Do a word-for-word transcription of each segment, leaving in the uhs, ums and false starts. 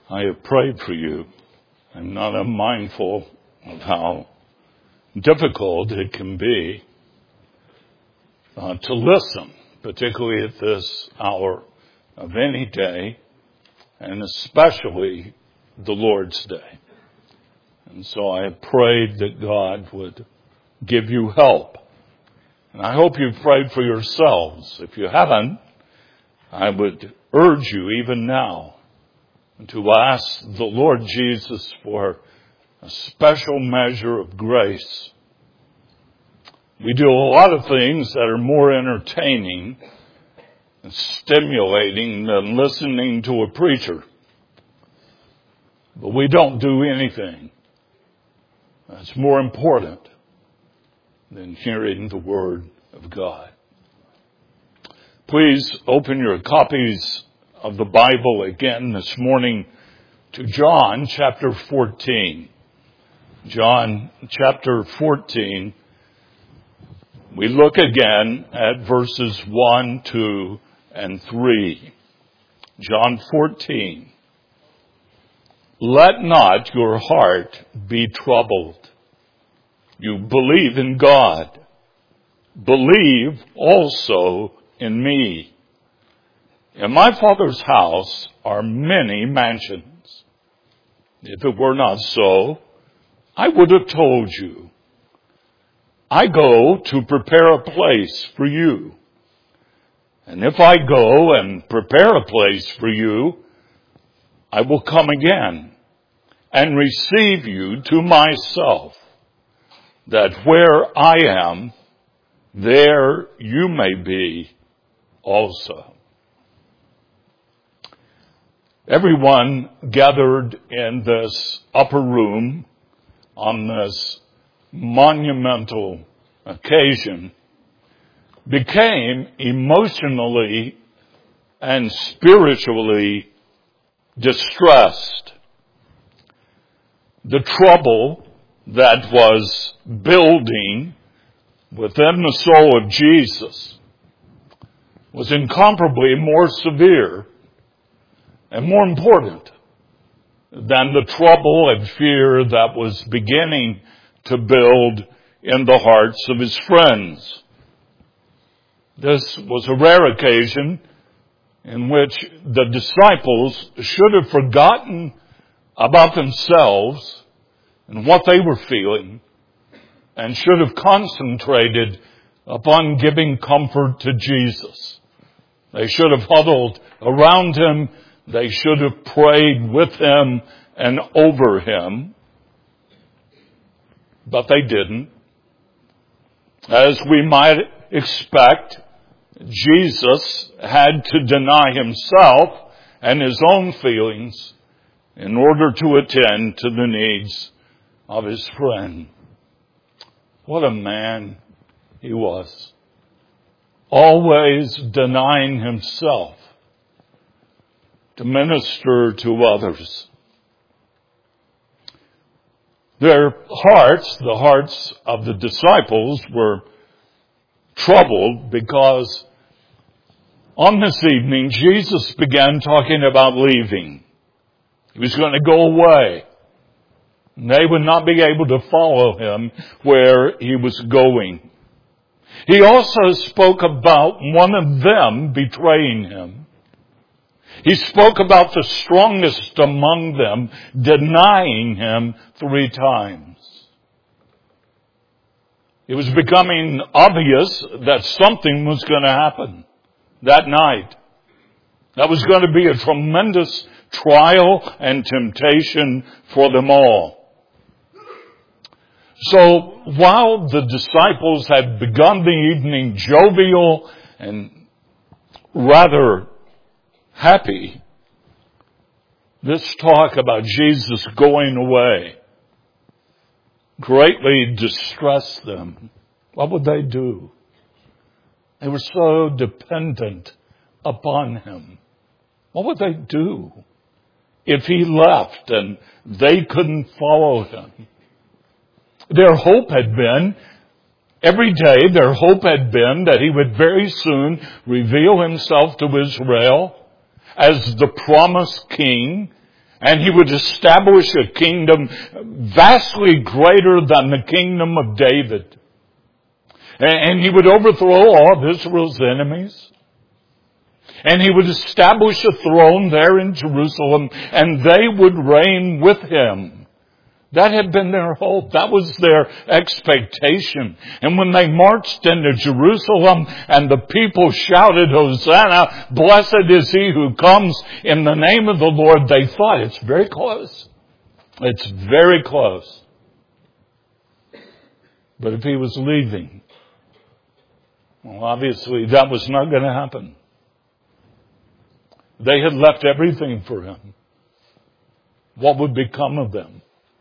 I have prayed for you. I'm not unmindful of how difficult it can be uh, to listen, particularly at this hour of any day, and especially the Lord's Day. And so I have prayed that God would give you help. And I hope you've prayed for yourselves. If you haven't, I would urge you even now to ask the Lord Jesus for a special measure of grace. We do a lot of things that are more entertaining and stimulating than listening to a preacher. But we don't do anything that's more important than hearing the Word of God. Please open your copies of the Bible again this morning to John chapter fourteen. John chapter fourteen. We look again at verses one, two, and three. John fourteen. Let not your heart be troubled. You believe in God. Believe also in me. In my Father's house are many mansions. If it were not so, I would have told you. I go to prepare a place for you. And if I go and prepare a place for you, I will come again and receive you to myself, that where I am, there you may be also. Everyone gathered in this upper room on this monumental occasion became emotionally and spiritually distressed. The trouble that was building within the soul of Jesus was incomparably more severe and more important than the trouble and fear that was beginning to build in the hearts of his friends. This was a rare occasion in which the disciples should have forgotten about themselves and what they were feeling, and should have concentrated upon giving comfort to Jesus. They should have huddled around him. They should have prayed with him and over him. But they didn't. As we might expect, Jesus had to deny himself and his own feelings in order to attend to the needs of his friend. What a man he was. Always denying himself to minister to others. Their hearts, the hearts of the disciples, were troubled because on this evening Jesus began talking about leaving. He was going to go away. They would not be able to follow him where he was going. He also spoke about one of them betraying him. He spoke about the strongest among them denying him three times. It was becoming obvious that something was going to happen that night. That was going to be a tremendous trial and temptation for them all. So while the disciples had begun the evening jovial and rather happy, this talk about Jesus going away greatly distressed them. What would they do? They were so dependent upon him. What would they do if he left and they couldn't follow him? Their hope had been, every day their hope had been that he would very soon reveal himself to Israel as the promised king And he would establish a kingdom vastly greater than the kingdom of David. And he would overthrow all of Israel's enemies. And he would establish a throne there in Jerusalem, and they would reign with him. That had been their hope. That was their expectation. And when they marched into Jerusalem and the people shouted, Hosanna, blessed is he who comes in the name of the Lord, they thought, it's very close. It's very close. But if he was leaving, well, obviously that was not going to happen. They had left everything for him. What would become of them?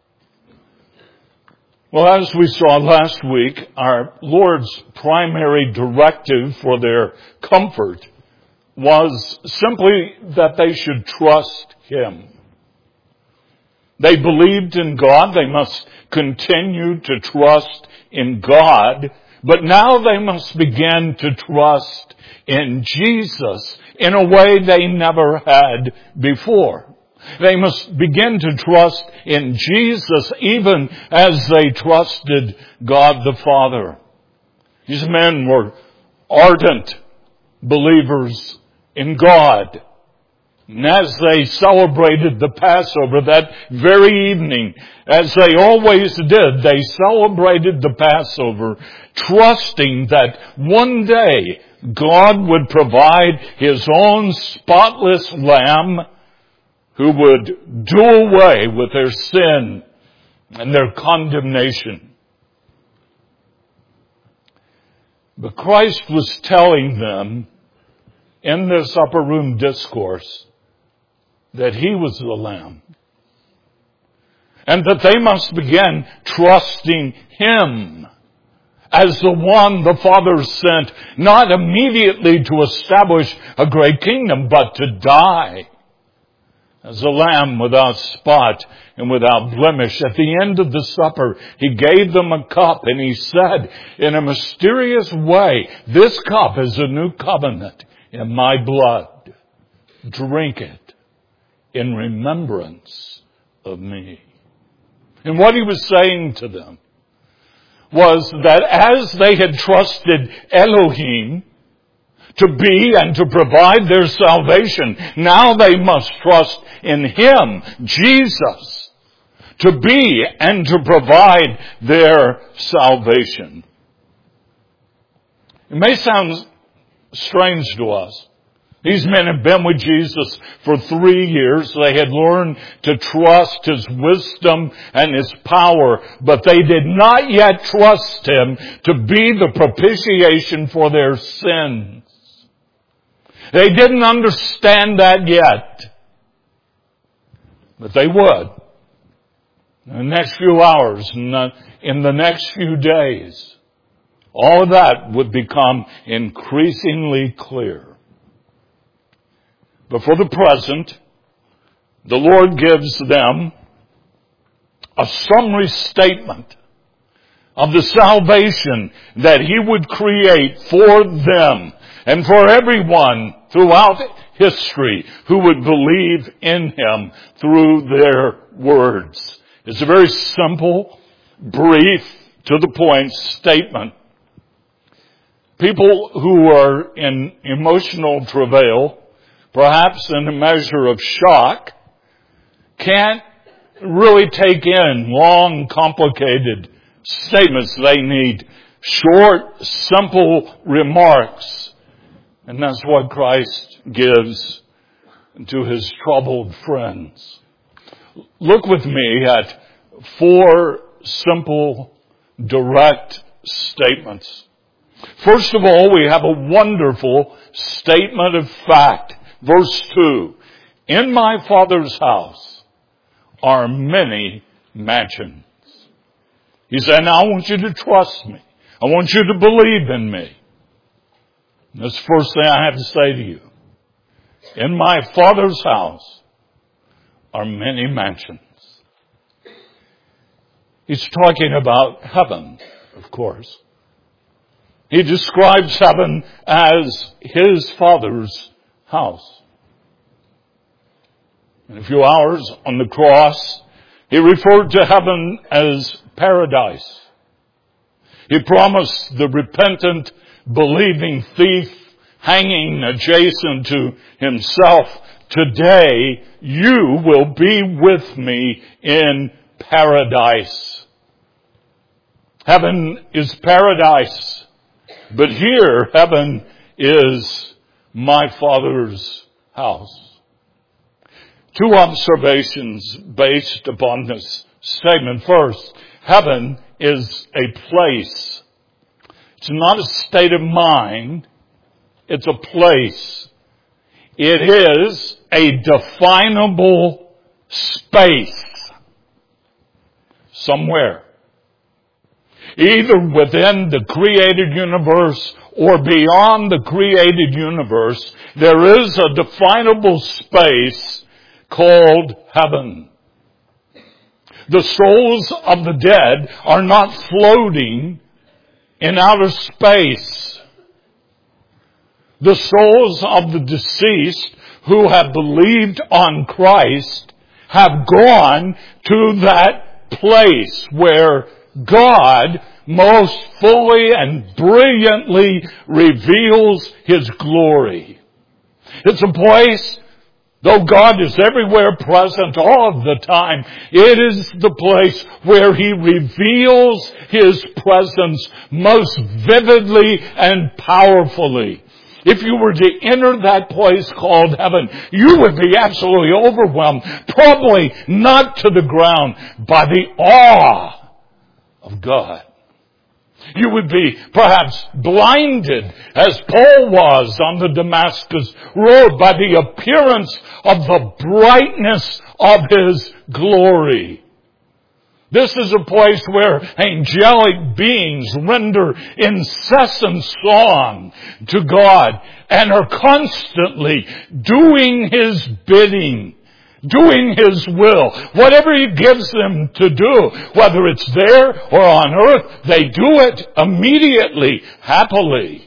Well, as we saw last week, our Lord's primary directive for their comfort was simply that they should trust him. They believed in God. They must continue to trust in God. But now they must begin to trust in Jesus in a way they never had before. They must begin to trust in Jesus even as they trusted God the Father. These men were ardent believers in God. And as they celebrated the Passover that very evening, as they always did, they celebrated the Passover trusting that one day God would provide his own spotless lamb who would do away with their sin and their condemnation. But Christ was telling them in this upper room discourse that he was the Lamb. And that they must begin trusting him as the one the Father sent, not immediately to establish a great kingdom, but to die as a lamb without spot and without blemish. At the end of the supper, he gave them a cup and he said in a mysterious way, this cup is a new covenant in my blood. Drink it in remembrance of me. And what he was saying to them was that as they had trusted Elohim to be and to provide their salvation, now they must trust in him, Jesus, to be and to provide their salvation. It may sound strange to us. These men had been with Jesus for three years. They had learned to trust his wisdom and his power, but they did not yet trust him to be the propitiation for their sins. They didn't understand that yet. But they would. In the next few hours, in the, in the next few days, all of that would become increasingly clear. But for the present, the Lord gives them a summary statement of the salvation that he would create for them and for everyone throughout history who would believe in him through their words. It's a very simple, brief, to the point statement. People who are in emotional travail, perhaps in a measure of shock, can't really take in long, complicated statements. They need short, simple remarks. And that's what Christ gives to his troubled friends. Look with me at four simple, direct statements. First of all, we have a wonderful statement of fact. Verse two, in my Father's house are many mansions. He said, now I want you to trust me. I want you to believe in me. That's the first thing I have to say to you. In my Father's house are many mansions. He's talking about heaven, of course. He describes heaven as his Father's house. in a few hours on the cross, he referred to heaven as paradise. He promised the repentant, believing thief hanging adjacent to himself, today you will be with me in paradise. Heaven is paradise, but here heaven is my Father's house. Two observations based upon this statement. First, heaven is a place. It's not a state of mind. It's a place. It is a definable space somewhere. Either within the created universe or beyond the created universe, there is a definable space called heaven. The souls of the dead are not floating in outer space. The souls of the deceased who have believed on Christ have gone to that place where God most fully and brilliantly reveals His glory. It's a place, though God is everywhere present all of the time, it is the place where He reveals His presence most vividly and powerfully. If you were to enter that place called heaven, you would be absolutely overwhelmed, probably not to the ground, by the awe of God. You would be perhaps blinded, as Paul was on the Damascus road, by the appearance of the brightness of His glory. This is a place where angelic beings render incessant song to God and are constantly doing His bidding, doing His will. Whatever He gives them to do, whether it's there or on earth, they do it immediately, happily.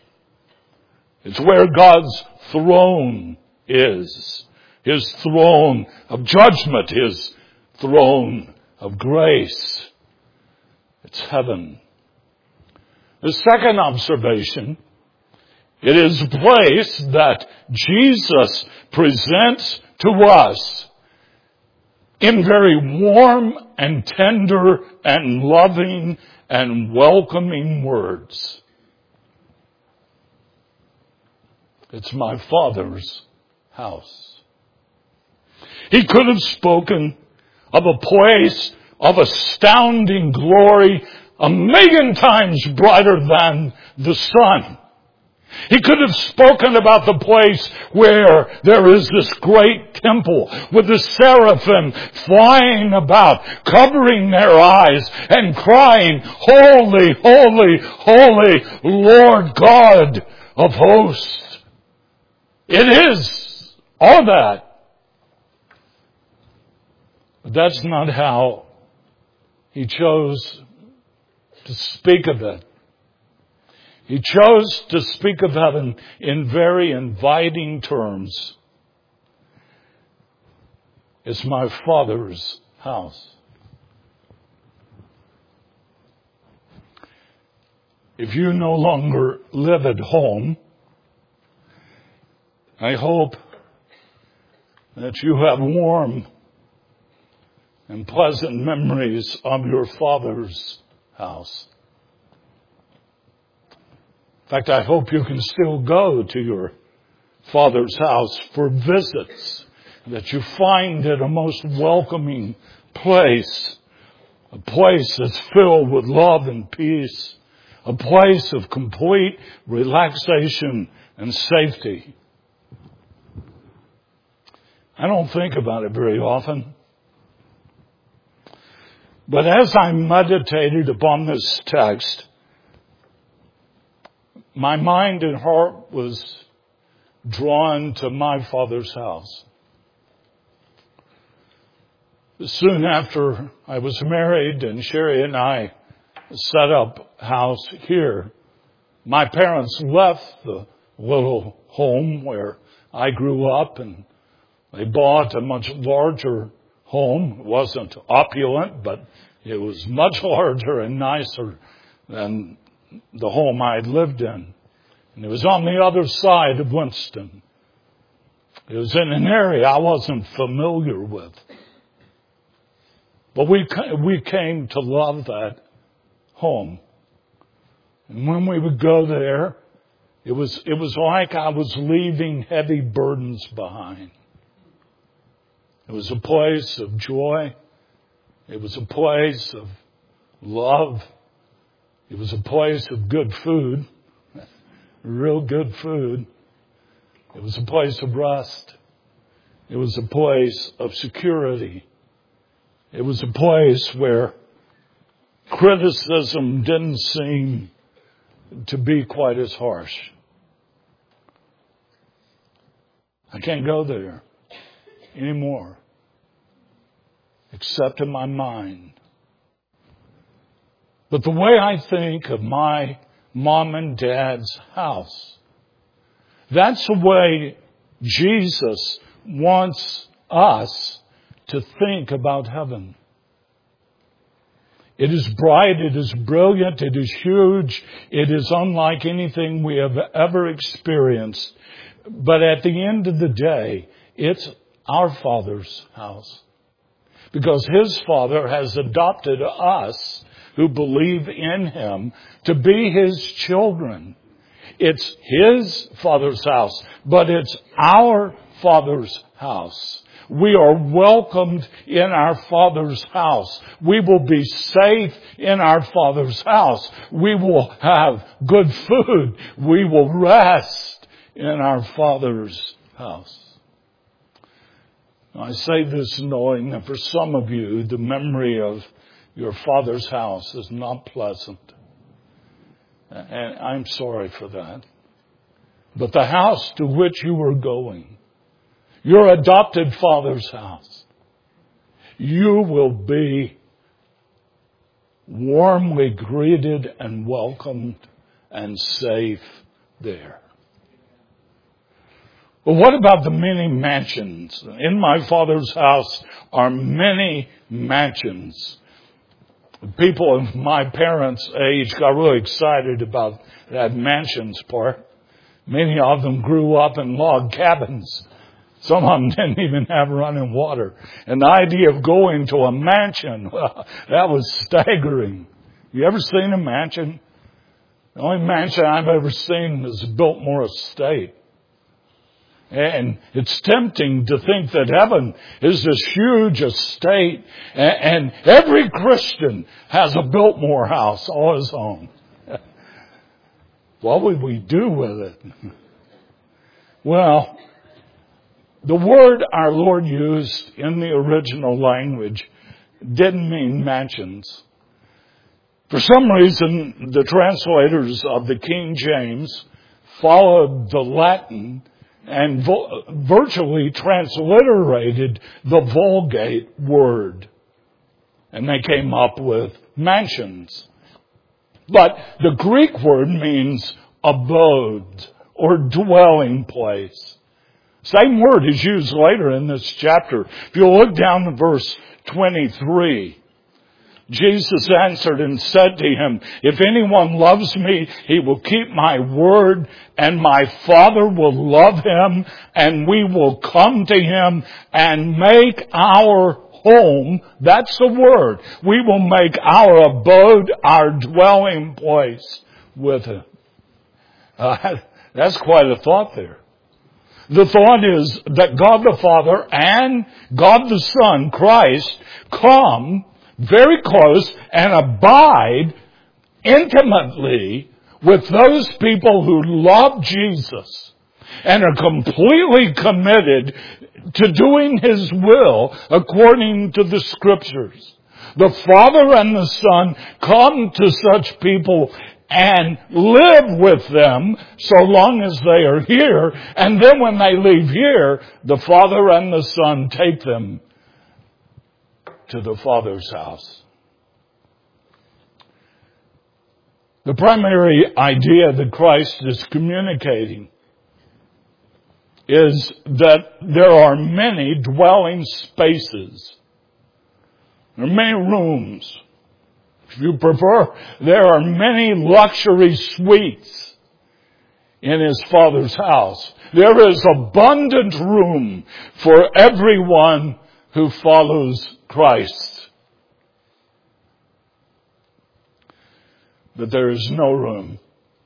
It's where God's throne is. His throne of judgment, His throne of grace. It's heaven. The second observation, it is a place that Jesus presents to us in very warm and tender and loving and welcoming words. It's my Father's house. He could have spoken of a place of astounding glory, a million times brighter than the sun. He could have spoken about the place where there is this great temple with the seraphim flying about, covering their eyes and crying, "Holy, holy, holy, Lord God of hosts." It is all that. But that's not how He chose to speak of it. He chose to speak of heaven in very inviting terms. It's my Father's house. If you no longer live at home, I hope that you have warm and pleasant memories of your Father's house. In fact, I hope you can still go to your Father's house for visits, that you find it a most welcoming place, a place that's filled with love and peace, a place of complete relaxation and safety. I don't think about it very often. But as I meditated upon this text, my mind and heart was drawn to my Father's house. Soon after I was married and Sherry and I set up house here, my parents left the little home where I grew up and They bought a much larger home. It wasn't opulent, but it was much larger and nicer than the home I had lived in. And it was on the other side of Winston. It was in an area I wasn't familiar with. But we we came to love that home. And when we would go there, it was it was like I was leaving heavy burdens behind. It was a place of joy. It was a place of love. It was a place of good food, real good food. It was a place of rest. It was a place of security. It was a place where criticism didn't seem to be quite as harsh. I can't go there anymore, except in my mind. But the way I think of my mom and dad's house, that's the way Jesus wants us to think about heaven. It is bright, it is brilliant, it is huge, it is unlike anything we have ever experienced. But at the end of the day, it's our Father's house. Because His Father has adopted us who believe in Him to be His children. It's His Father's house, but it's our Father's house. We are welcomed in our Father's house. We will be safe in our Father's house. We will have good food. We will rest in our Father's house. I say this knowing that for some of you, the memory of your father's house is not pleasant. And I'm sorry for that. But the house to which you are going, your adopted father's house, you will be warmly greeted and welcomed and safe there. But what about the many mansions? In my Father's house are many mansions. People of my parents' age got really excited about that mansions part. Many of them grew up in log cabins. Some of them didn't even have running water. And the idea of going to a mansion, well, that was staggering. You ever seen a mansion? The only mansion I've ever seen is Biltmore Estate. And it's tempting to think that heaven is this huge estate and every Christian has a Biltmore house all his own. What would we do with it? Well, the word our Lord used in the original language didn't mean mansions. For some reason, the translators of the King James followed the Latin and vo- virtually transliterated the Vulgate word. And they came up with mansions. But the Greek word means abode or dwelling place. Same word is used later in this chapter. If you look down to verse twenty-three, Jesus answered and said to him, if anyone loves me, he will keep my word, and my Father will love him, and we will come to him and make our home. That's the word. We will make our abode, our dwelling place with him. Uh, that's quite a thought there. The thought is that God the Father and God the Son, Christ, come very close and abide intimately with those people who love Jesus and are completely committed to doing His will according to the Scriptures. The Father and the Son come to such people and live with them so long as they are here. And then when they leave here, the Father and the Son take them to the Father's house. The primary idea that Christ is communicating is that there are many dwelling spaces. There are many rooms. If you prefer, there are many luxury suites in His Father's house. There is abundant room for everyone who follows Christ. But there is no room.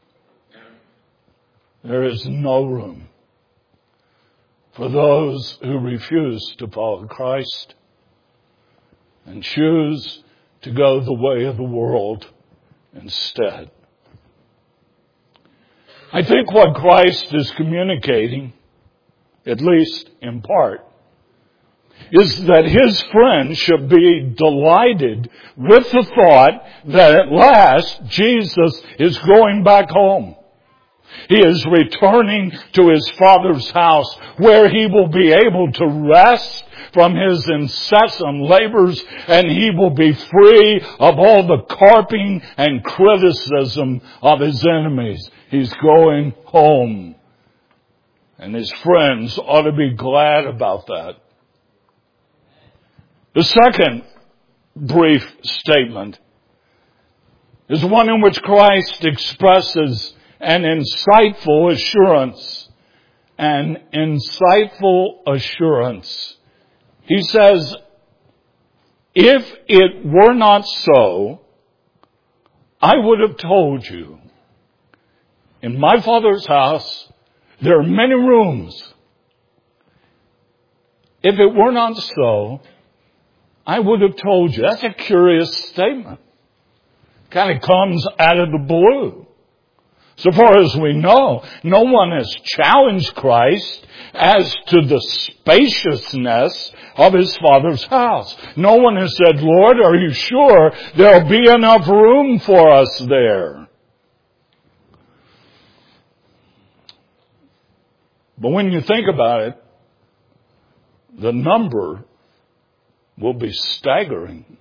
There is no room for those who refuse to follow Christ and choose to go the way of the world instead. I think what Christ is communicating, at least in part, is that His friends should be delighted with the thought that at last Jesus is going back home. He is returning to His Father's house where He will be able to rest from His incessant labors, and He will be free of all the carping and criticism of His enemies. He's going home. And His friends ought to be glad about that. The second brief statement is one in which Christ expresses an insightful assurance. An insightful assurance. He says, if it were not so, I would have told you. In my Father's house, there are many rooms. If it were not so, I would have told you. That's a curious statement. Kind of comes out of the blue. So far as we know, no one has challenged Christ as to the spaciousness of His Father's house. No one has said, Lord, are you sure there'll be enough room for us there? But when you think about it, the number will be staggering.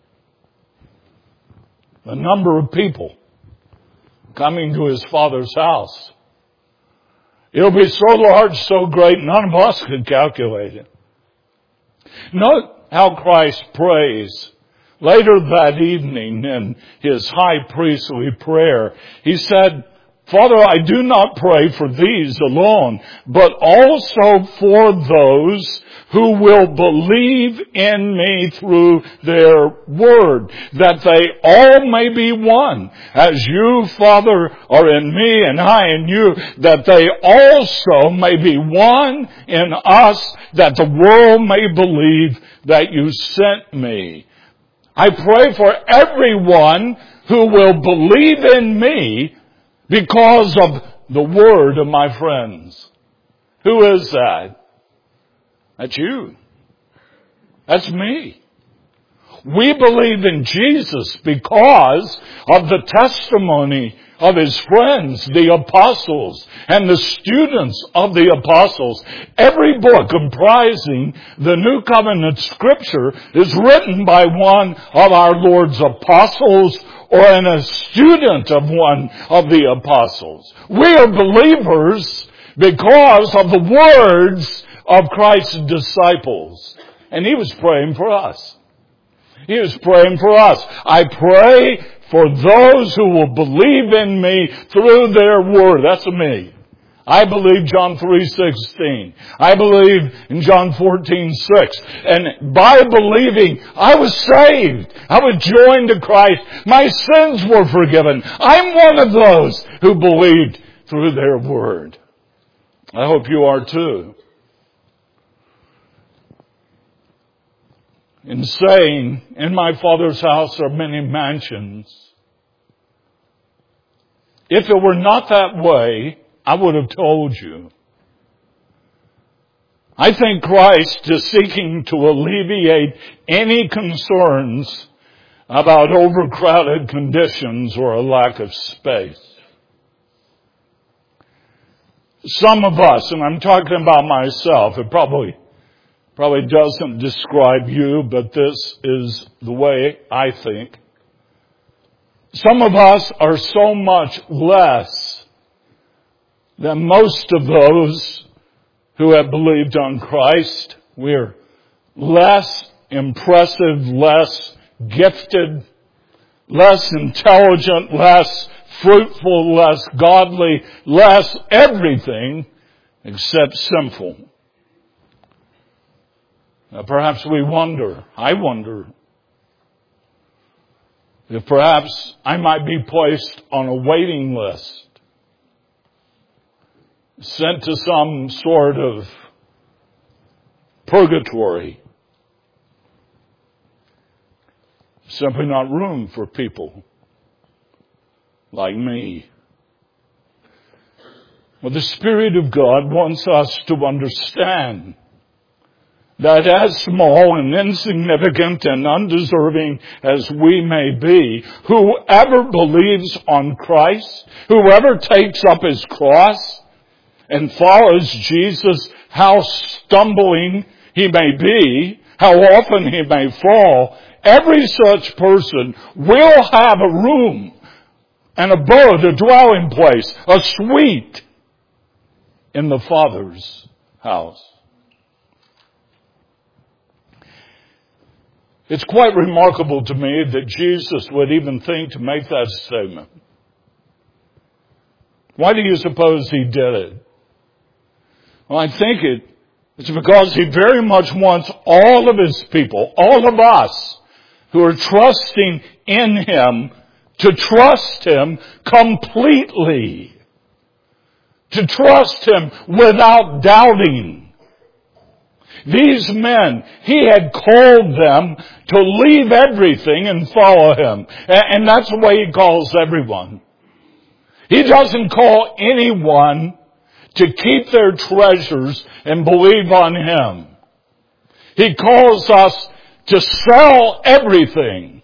The number of people coming to His Father's house. It'll be so large, so great, none of us could calculate it. Note how Christ prays. Later that evening in His high priestly prayer, He said, Father, I do not pray for these alone, but also for those who will believe in me through their word, that they all may be one. As you, Father, are in me and I in you, that they also may be one in us, that the world may believe that you sent me. I pray for everyone who will believe in me because of the word of my friends. Who is that? That's you. That's me. We believe in Jesus because of the testimony of His friends, the apostles, and the students of the apostles. Every book comprising the New Covenant Scripture is written by one of our Lord's apostles or in a student of one of the apostles. We are believers because of the words of Christ's disciples. And He was praying for us. He was praying for us. I pray for those who will believe in me through their word. That's me. I believe John three sixteen. I believe in John fourteen six. And by believing, I was saved. I was joined to Christ. My sins were forgiven. I'm one of those who believed through their word. I hope you are too. In saying, in my Father's house are many mansions, if it were not that way, I would have told you. I think Christ is seeking to alleviate any concerns about overcrowded conditions or a lack of space. Some of us, and I'm talking about myself, it probably probably doesn't describe you, but this is the way I think. Some of us are so much less than most of those who have believed on Christ. We're less impressive, less gifted, less intelligent, less fruitful, less godly, less everything except sinful. Now, perhaps we wonder, I wonder, if perhaps I might be placed on a waiting list, sent to some sort of purgatory. Simply not room for people like me. Well, the Spirit of God wants us to understand that as small and insignificant and undeserving as we may be, whoever believes on Christ, whoever takes up his cross and follows Jesus, how stumbling he may be, how often he may fall, every such person will have a room, an abode, a dwelling place, a suite in the Father's house. It's quite remarkable to me that Jesus would even think to make that statement. Why do you suppose he did it? Well, I think it, it's because he very much wants all of his people, all of us who are trusting in him, to trust him completely. To trust him without doubting. These men, he had called them to leave everything and follow him. And that's the way he calls everyone. He doesn't call anyone to keep their treasures and believe on him. He calls us to sell everything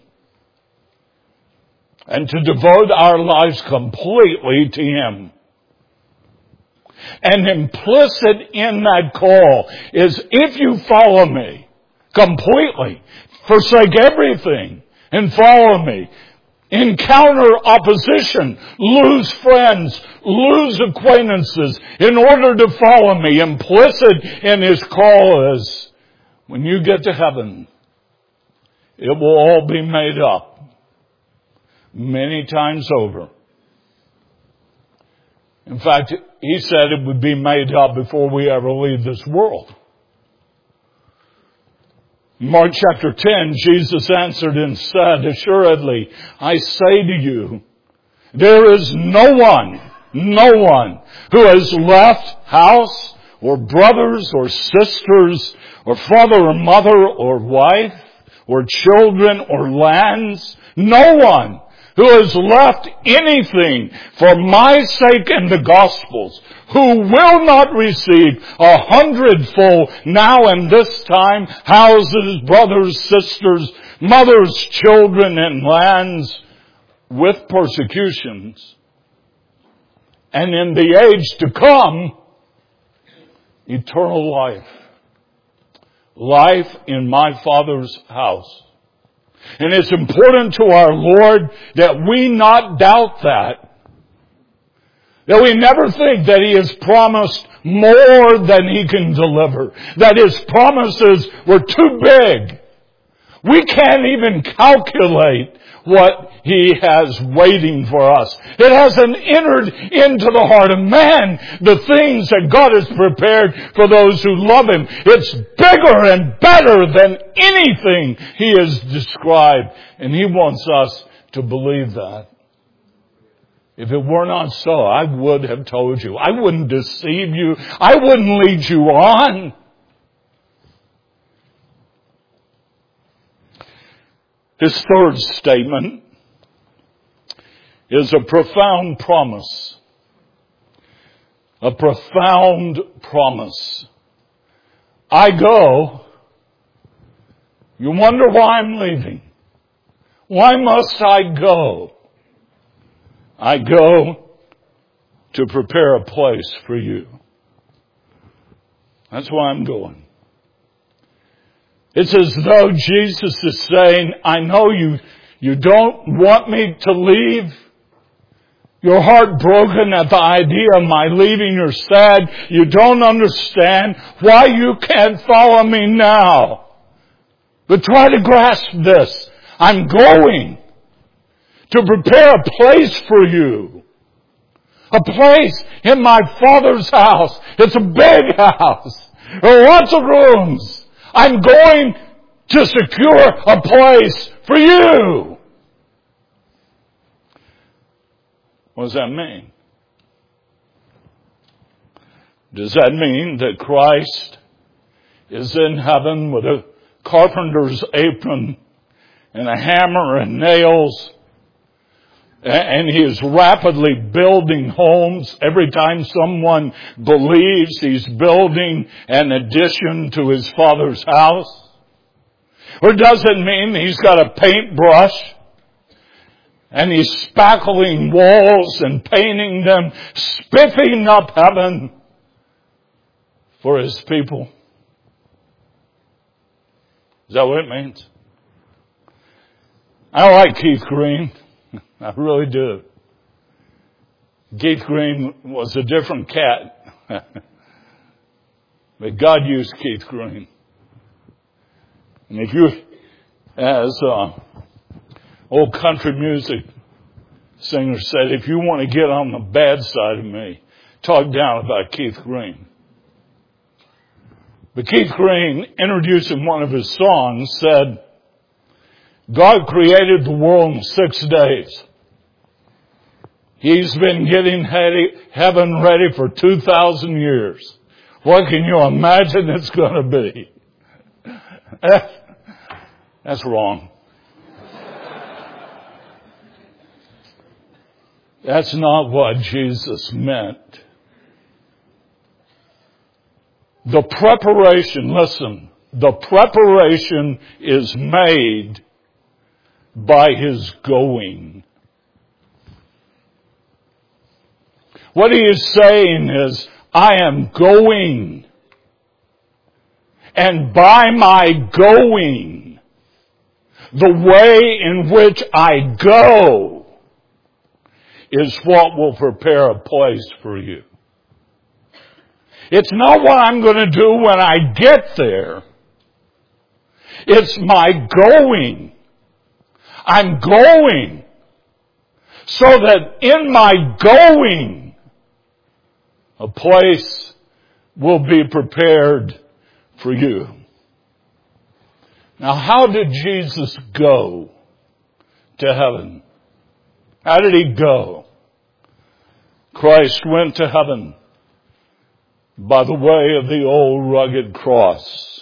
and to devote our lives completely to him. And implicit in that call is, if you follow me completely, forsake everything and follow me, encounter opposition, lose friends, lose acquaintances in order to follow me. Implicit in his call is, when you get to heaven, it will all be made up many times over. In fact, he said it would be made up before we ever leave this world. In Mark chapter ten, Jesus answered and said, assuredly, I say to you, there is no one, no one who has left house or brothers or sisters or father or mother or wife or children or lands, no one who has left anything for my sake and the gospel's, who will not receive a hundredfold now and this time, houses, brothers, sisters, mothers, children, and lands with persecutions, and in the age to come, eternal life. Life in my Father's house. And it's important to our Lord that we not doubt that. That we never think that he has promised more than he can deliver. That his promises were too big. We can't even calculate what he has waiting for us. It hasn't entered into the heart of man the things that God has prepared for those who love him. It's bigger and better than anything he has described. And he wants us to believe that. If it were not so, I would have told you. I wouldn't deceive you. I wouldn't lead you on. His third statement is a profound promise. A profound promise. I go. You wonder why I'm leaving. Why must I go? I go to prepare a place for you. That's why I'm going. It's as though Jesus is saying, I know you, you don't want me to leave. You're heartbroken at the idea of my leaving. You're sad. You don't understand why you can't follow me now. But try to grasp this. I'm going to prepare a place for you. A place in my Father's house. It's a big house. There are lots of rooms. I'm going to secure a place for you. What does that mean? Does that mean that Christ is in heaven with a carpenter's apron and a hammer and nails, and he is rapidly building homes every time someone believes he's building an addition to his Father's house? Or does it mean he's got a paintbrush and he's spackling walls and painting them, spiffing up heaven for his people? Is that what it means? I like Keith Green. I really do. Keith Green was a different cat. But God used Keith Green. And if you, as uh, old country music singer said, if you want to get on the bad side of me, talk down about Keith Green. But Keith Green, introducing one of his songs, said, God created the world in six days. He's been getting heaven ready for two thousand years. What can you imagine it's going to be? That's wrong. That's not what Jesus meant. The preparation, listen, the preparation is made by his going. What he is saying is, I am going. And by my going, the way in which I go is what will prepare a place for you. It's not what I'm going to do when I get there. It's my going. I'm going so that in my going, a place will be prepared for you. Now, how did Jesus go to heaven? How did he go? Christ went to heaven by the way of the old rugged cross.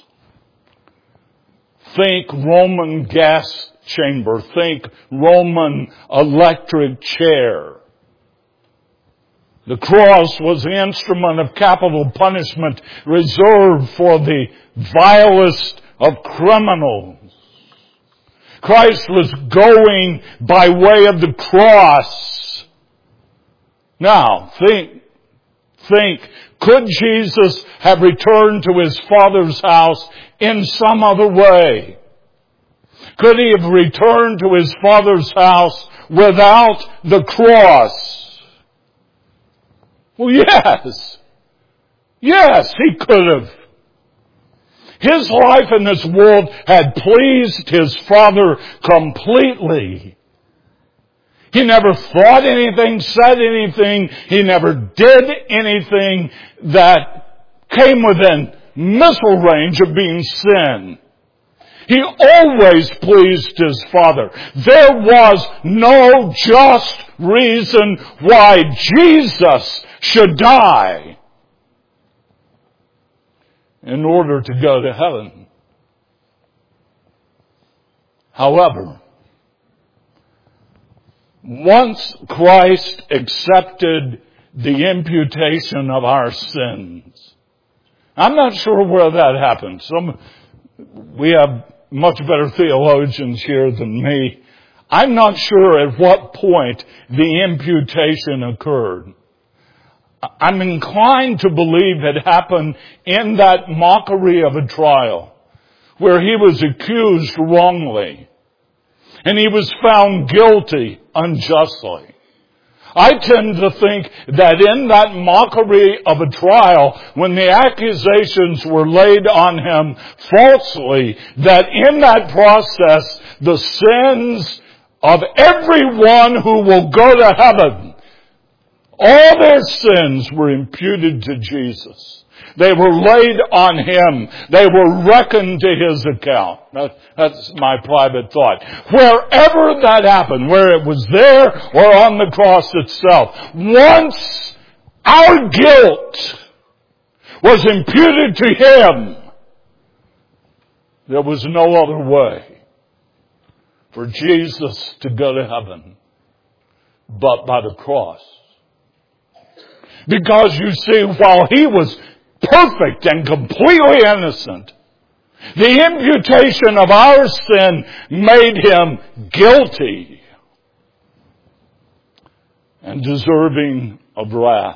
Think Roman gas chamber. Think Roman electric chair. The cross was the instrument of capital punishment reserved for the vilest of criminals. Christ was going by way of the cross. Now, think, think, could Jesus have returned to his Father's house in some other way? Could he have returned to his Father's house without the cross? Well, yes. Yes, he could have. His life in this world had pleased his Father completely. He never thought anything, said anything. He never did anything that came within missile range of being sin. He always pleased his Father. There was no just reason why Jesus should die in order to go to heaven. However, once Christ accepted the imputation of our sins, I'm not sure where that happened. Some, we have much better theologians here than me. I'm not sure at what point the imputation occurred. I'm inclined to believe it happened in that mockery of a trial where he was accused wrongly and he was found guilty unjustly. I tend to think that in that mockery of a trial, when the accusations were laid on him falsely, that in that process, the sins of everyone who will go to heaven, all their sins were imputed to Jesus. They were laid on him. They were reckoned to his account. That, that's my private thought. Wherever that happened, where it was there or on the cross itself, once our guilt was imputed to him, there was no other way for Jesus to go to heaven but by the cross. Because you see, while he was perfect and completely innocent, the imputation of our sin made him guilty and deserving of wrath.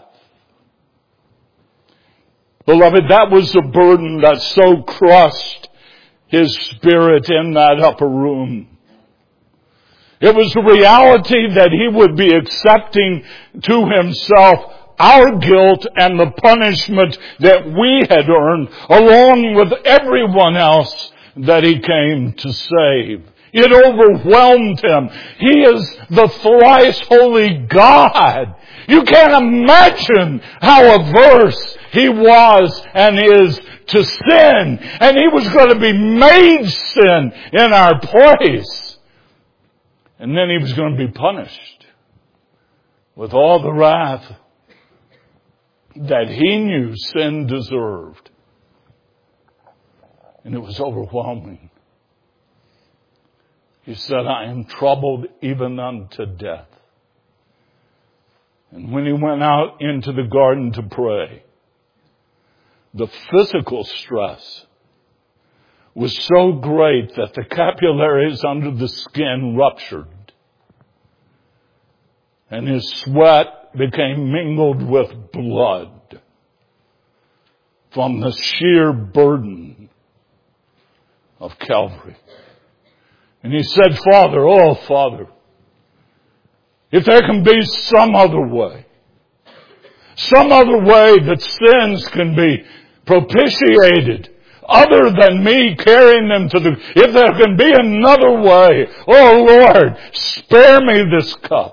Beloved, that was the burden that so crushed his spirit in that upper room. It was the reality that he would be accepting to himself our guilt and the punishment that we had earned, along with everyone else that he came to save. It overwhelmed him. He is the thrice holy God. You can't imagine how averse he was and is to sin. And he was going to be made sin in our place. And then he was going to be punished with all the wrath that he knew sin deserved. And it was overwhelming. He said, I am troubled even unto death. And when he went out into the garden to pray, the physical stress was so great that the capillaries under the skin ruptured. And his sweat became mingled with blood from the sheer burden of Calvary. And he said, Father, oh Father, if there can be some other way, some other way that sins can be propitiated other than me carrying them to the, if there can be another way, oh Lord, spare me this cup.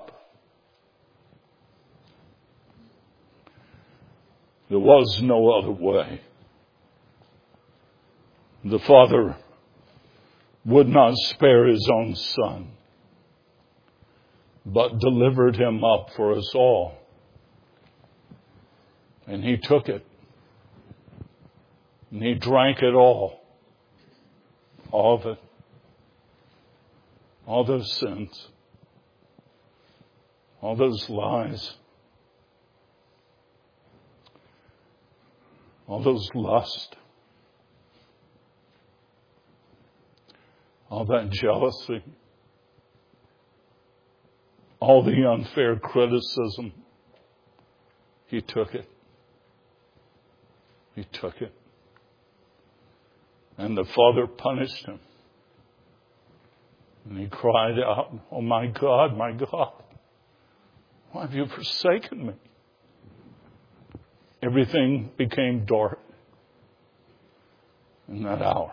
There was no other way. The Father would not spare his own Son, but delivered him up for us all. And he took it. And he drank it all. All of it. All those sins. All those lies. All those lust. All that jealousy. All the unfair criticism. He took it. He took it. And the Father punished him. And he cried out, oh my God, my God, why have you forsaken me? Everything became dark in that hour.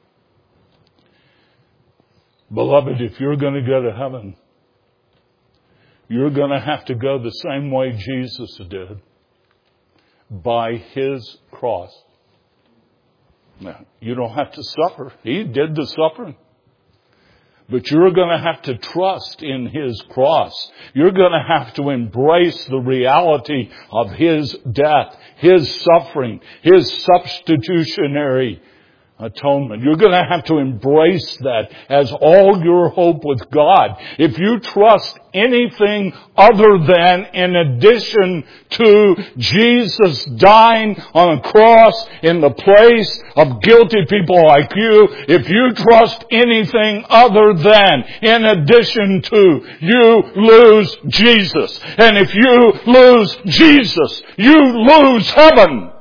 Beloved, if you're going to go to heaven, you're going to have to go the same way Jesus did, by his cross. Now, you don't have to suffer. He did the suffering. But you're going to have to trust in his cross. You're going to have to embrace the reality of his death, his suffering, his substitutionary atonement. You're going to have to embrace that as all your hope with God. If you trust anything other than in addition to Jesus dying on a cross in the place of guilty people like you, if you trust anything other than in addition to, you lose Jesus. And if you lose Jesus, you lose heaven.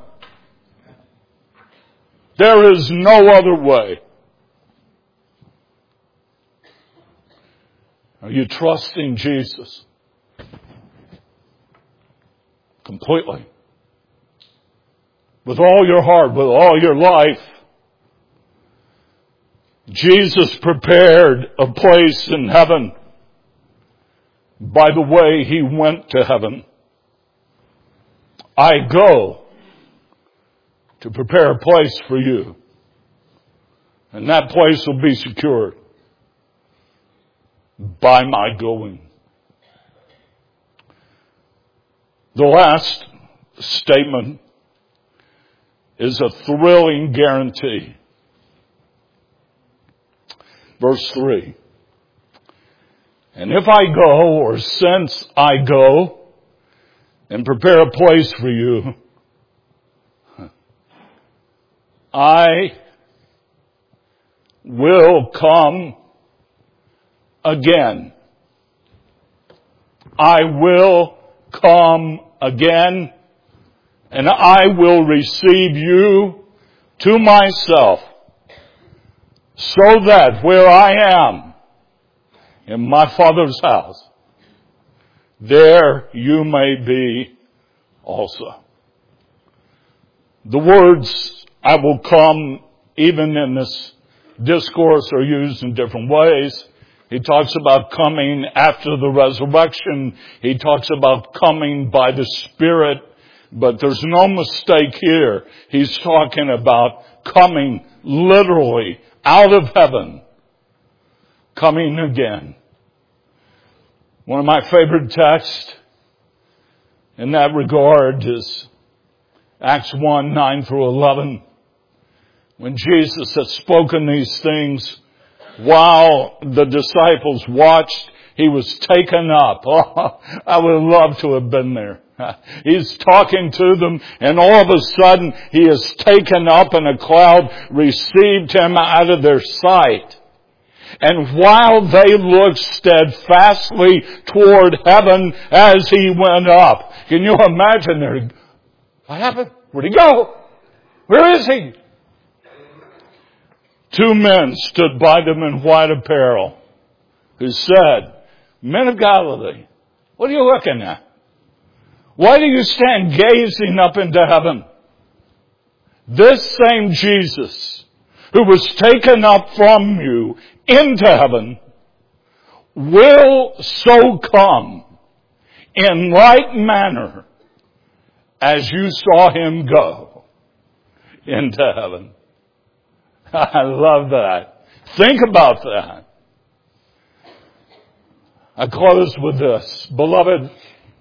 There is no other way. Are you trusting Jesus? completely. With all your heart, with all your life. Jesus prepared a place in heaven by the way He went to heaven. I go to prepare a place for you. And that place will be secured by my going. The last statement is a thrilling guarantee. Verse three. And if I go, or since I go, and prepare a place for you, I will come again. I will come again, and I will receive you to myself, so that where I am, in my Father's house, there you may be also. The words, I will come, even in this discourse, are used in different ways. He talks about coming after the resurrection. He talks about coming by the Spirit. But there's no mistake here. He's talking about coming literally out of heaven, coming again. One of my favorite texts in that regard is Acts one, nine through eleven. When Jesus had spoken these things, while the disciples watched, He was taken up. Oh, I would love to have been there. He's talking to them, and all of a sudden, He is taken up, and a cloud received Him out of their sight. And while they looked steadfastly toward heaven as He went up. Can you imagine there? What happened? Where'd He go? Where is He? Two men stood by them in white apparel, who said, Men of Galilee, what are you looking at? Why do you stand gazing up into heaven? This same Jesus, who was taken up from you into heaven, will so come in like manner as you saw Him go into heaven. I love that. Think about that. I close with this. Beloved,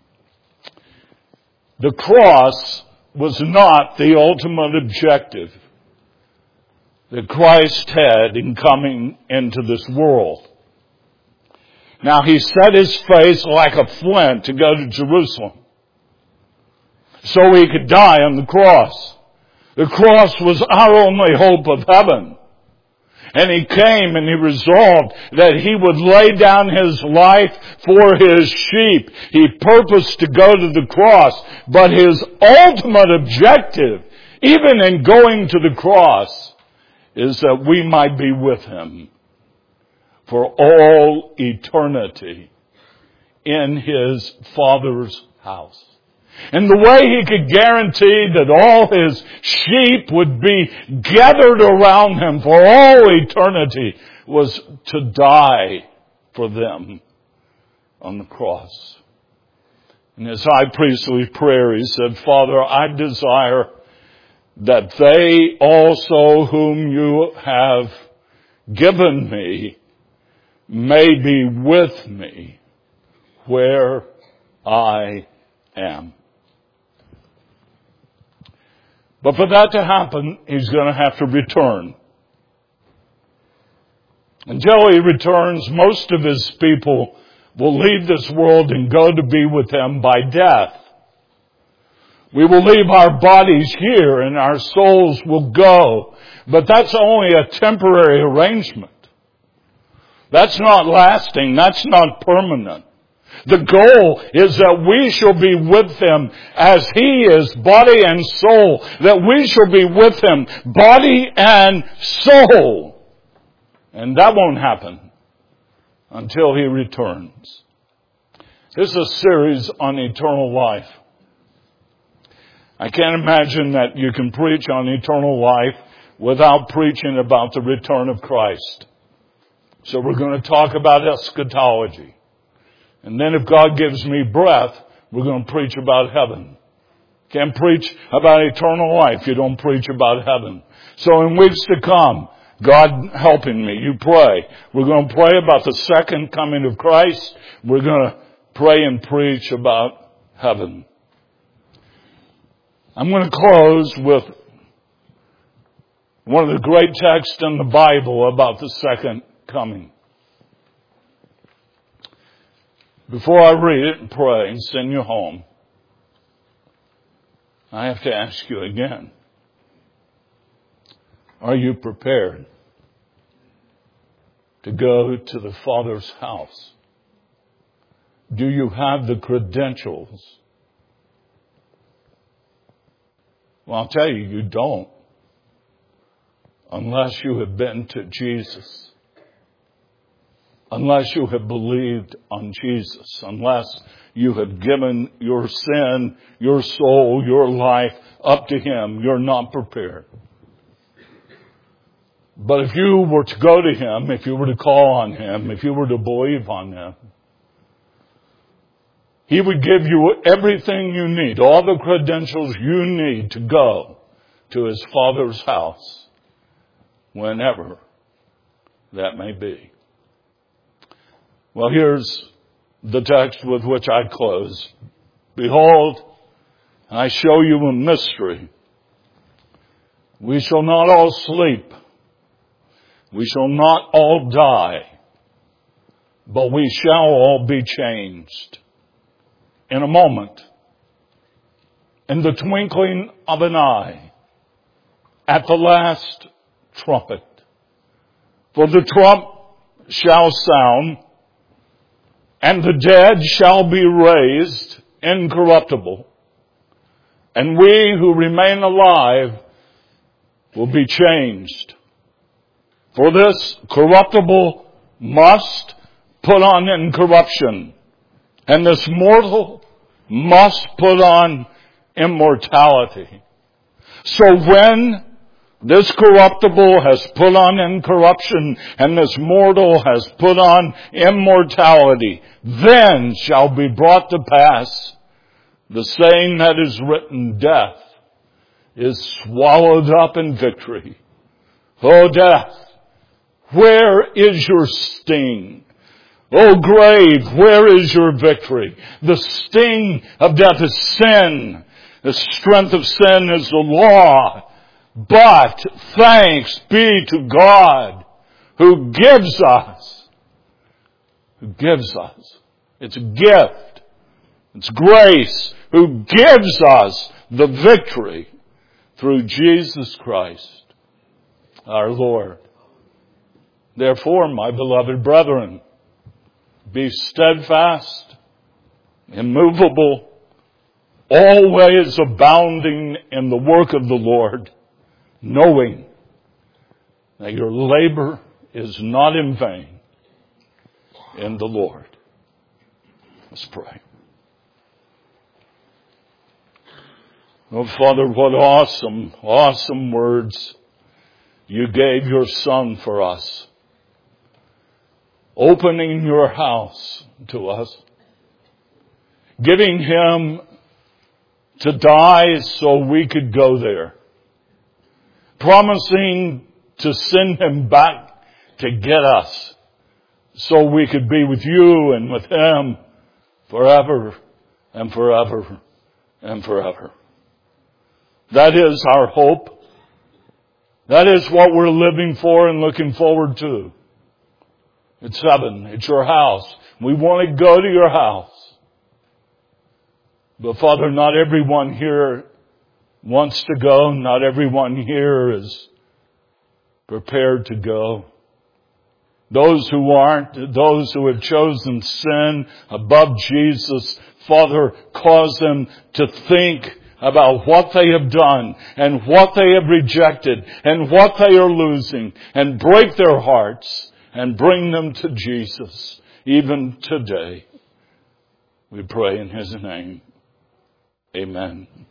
the cross was not the ultimate objective that Christ had in coming into this world. Now, He set His face like a flint to go to Jerusalem so He could die on the cross. The cross was our only hope of heaven. And He came and He resolved that He would lay down His life for His sheep. He purposed to go to the cross, but His ultimate objective, even in going to the cross, is that we might be with Him for all eternity in His Father's house. And the way He could guarantee that all His sheep would be gathered around Him for all eternity was to die for them on the cross. In His high priestly prayer, He said, Father, I desire that they also whom you have given me may be with me where I am. But for that to happen, He's going to have to return. Until He returns, most of His people will leave this world and go to be with Him by death. We will leave our bodies here and our souls will go. But that's only a temporary arrangement. That's not lasting. That's not permanent. The goal is that we shall be with Him as He is, body and soul. That we shall be with Him, body and soul. And that won't happen until He returns. This is a series on eternal life. I can't imagine that you can preach on eternal life without preaching about the return of Christ. So we're going to talk about eschatology. And then if God gives me breath, we're going to preach about heaven. Can't preach about eternal life. You don't preach about heaven. So in weeks to come, God helping me, you pray. We're going to pray about the second coming of Christ. We're going to pray and preach about heaven. I'm going to close with one of the great texts in the Bible about the second coming. Before I read it and pray and send you home, I have to ask you again, are you prepared to go to the Father's house? Do you have the credentials? Well, I'll tell you, you don't, unless you have been to Jesus. Unless you have believed on Jesus, unless you have given your sin, your soul, your life up to Him, you're not prepared. But if you were to go to Him, if you were to call on Him, if you were to believe on Him, He would give you everything you need, all the credentials you need to go to His Father's house, whenever that may be. Well, here's the text with which I close. Behold, I show you a mystery. We shall not all sleep. We shall not all die, but we shall all be changed in a moment, in the twinkling of an eye, at the last trumpet. For the trump shall sound, and the dead shall be raised incorruptible, and we who remain alive will be changed. For this corruptible must put on incorruption, and this mortal must put on immortality. So when this corruptible has put on incorruption, and this mortal has put on immortality, then shall be brought to pass the saying that is written, death is swallowed up in victory. O death, where is your sting? O grave, where is your victory? The sting of death is sin. The strength of sin is the law. But thanks be to God who gives us, who gives us, it's a gift, it's grace, who gives us the victory through Jesus Christ, our Lord. Therefore, my beloved brethren, be steadfast, immovable, always abounding in the work of the Lord, knowing that your labor is not in vain in the Lord. Let's pray. Oh, Father, what awesome, awesome words you gave your Son for us. Opening your house to us. Giving Him to die so we could go there. Promising to send Him back to get us so we could be with you and with Him forever and forever and forever. That is our hope. That is what we're living for and looking forward to. It's heaven. It's your house. We want to go to your house. But Father, not everyone here wants to go. Not everyone here is prepared to go. Those who aren't, those who have chosen sin above Jesus, Father, cause them to think about what they have done and what they have rejected and what they are losing, and break their hearts and bring them to Jesus even today. We pray in His name. Amen.